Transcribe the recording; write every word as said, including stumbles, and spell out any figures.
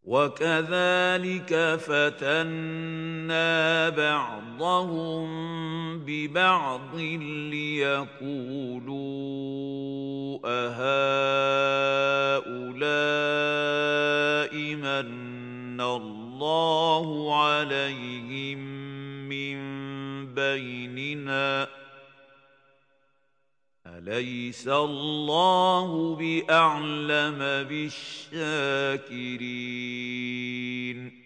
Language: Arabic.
وكذلك فتنا بعضهم ببعض ليقولوا أهؤلاء من الله عليهم من بيننا أليس الله بأعلم بالشاكرين